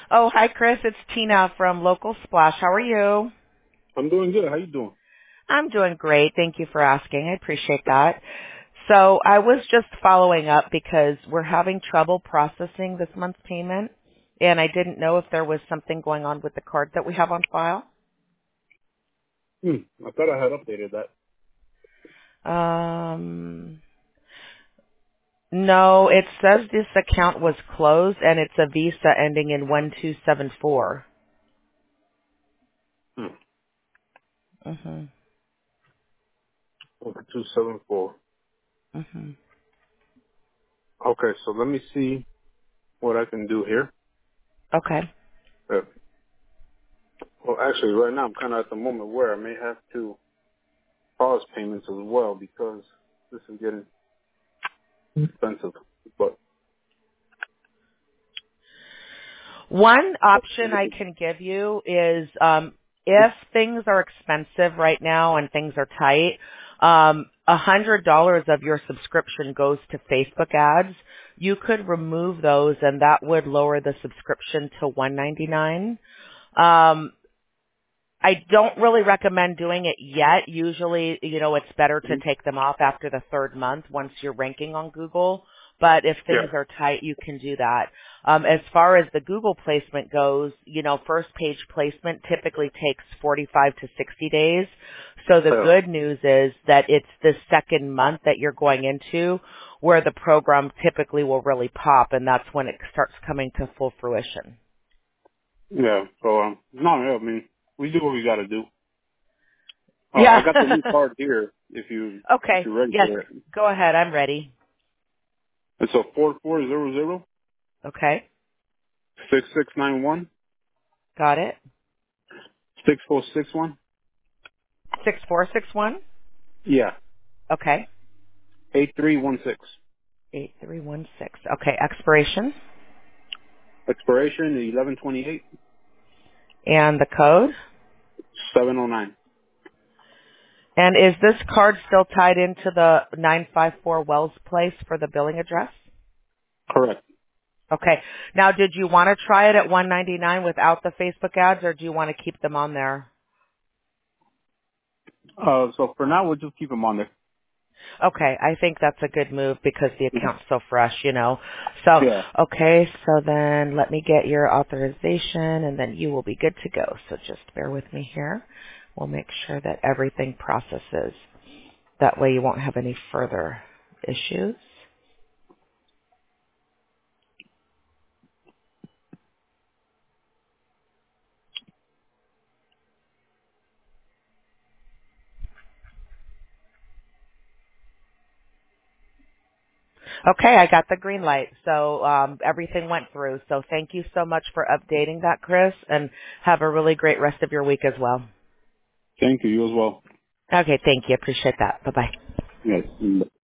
Oh, hi, Chris. It's Tina from Local Splash. How are you? I'm doing good. How you doing? I'm doing great. Thank you for asking. I appreciate that. So I was just following up because we're having trouble processing this month's payment, and I didn't know if there was something going on with the card that we have on file. I thought I had updated that. Um, no, it says this account was closed, and it's a Visa ending in 1274. Hmm. Mhm. 274. Mhm. Okay, so let me see what I can do here. Okay. Uh, well, actually, right now I'm kind of at the moment where I may have to pause payments as well because this is getting expensive. But One option I can give you is if things are expensive right now and things are tight, $100 of your subscription goes to Facebook ads. You could remove those, and that would lower the subscription to $199. Um, I don't really recommend doing it yet. Usually, it's better to take them off after the third month once you're ranking on Google. But if things yeah, are tight, you can do that. As far as the Google placement goes, first page placement typically takes 45 to 60 days. So the yeah, good news is that it's the second month that you're going into where the program typically will really pop, and that's when it starts coming to full fruition. yeah. So no, yeah, I mean we do what we got to do. I Yeah. got the new card here. If Okay. you're ready Yes. for it, Go ahead. I'm ready. it's a 4400 Okay. 6691 Got it. 6461. 6461. Yeah, Okay. 8316. 8316. Okay. Expiration Expiration 1128 and the code. 709. And is this card still tied into the 954 Wells Place for the billing address? Correct. Okay. Now, did you want to try it at 199 without the Facebook ads, or do you want to keep them on there? So for now, we'll just keep them on there. Okay, I think that's a good move because the account's so fresh. So, Yeah. okay, so then let me get your authorization and then you will be good to go. So just bear with me here. We'll make sure that everything processes. That way you won't have any further issues. Okay, I got the green light. So everything went through. So thank you so much for updating that, Chris, and have a really great rest of your week as well. Thank you. You as well. Okay, thank you. Appreciate that. Bye-bye. Yes.